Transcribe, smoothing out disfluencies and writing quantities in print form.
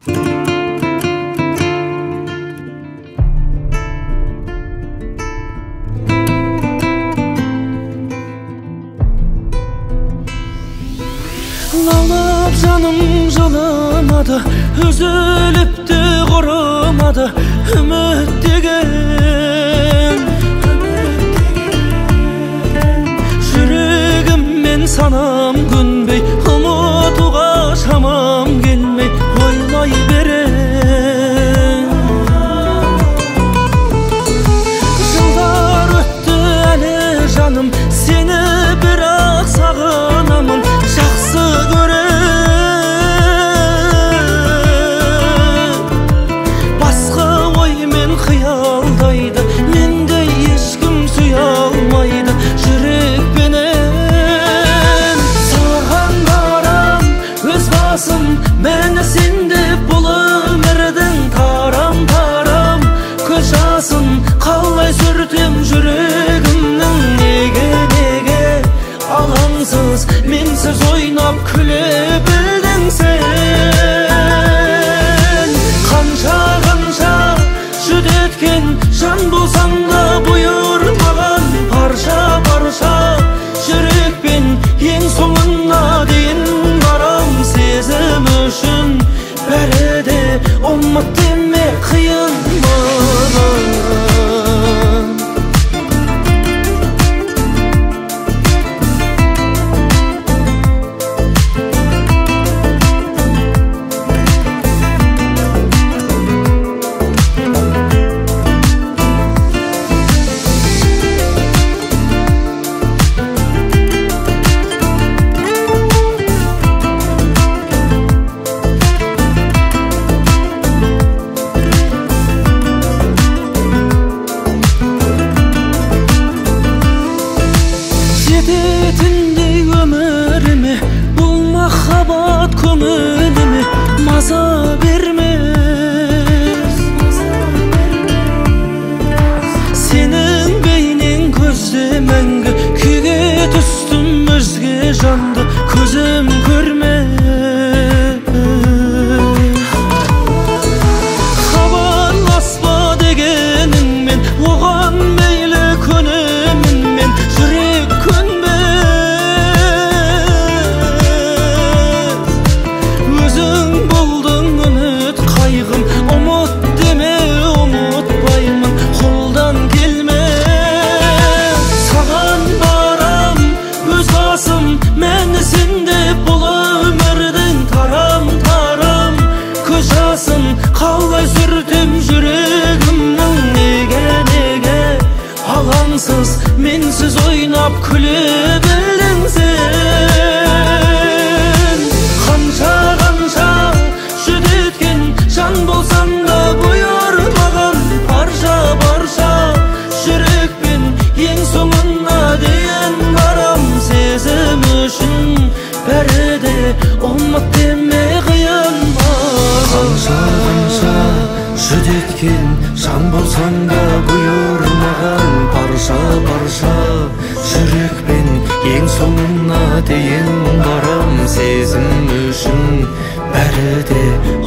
Lağlap canım жылымады, üzülüp de құрымады, үміт деген. Жүрегіммен санам көнбей, ұмытуға шамам келмей, ойлай берем. Жылдар өтті әлі жаным, сені бірақ сағынамын, жақсы көрем. Басқа оймен қиялдайды, мендей ешкім сүйе алмайды жүрекпенен. Саған барам өз басым, мені сенде бұл өмірдің тарам-тарам көз жасын қалай сүртем жүрегімнің. Неге алаңсыз менсіз ойнап күле білдің сен? Қанша жүдеткен жан болсаң да бұйырмаған парша-парша жүрекпен ең соңына дейін барам. Сезім үшін бәрі де ұмыт деме, қиын маған. Жететіндей өміріме бұл махаббат көңіліме маза бермес. Сенің бейнең көзде мәңгі, күйге түстім өзге жанды көзім көрмес. Хабарласпа дегеніңмен оған мейлі көнемін мен, жүрек өзің болдың үміт қайғым, ұмыт деме ұмытпаймын, қолдан келмес. Саған барам өз басым, мені сенде бұл өмірдің тарам-тарам көз жасын қалай сүртем жүрегімнің. Неге алаңсыз менсіз ойнап күле білдің сен? Қанша жүдеткен жан болсаң да бұйырмаған парша-парша жүрекпен ең соңына дейін барам. Сезім үшін бәрі де ұмыт деме, қиын маған. Қанша жүдеткен жан болсаң да бұйырмаған парша-парша жүрекпен ең соңына дейін барам. Сезім үшін бәрі де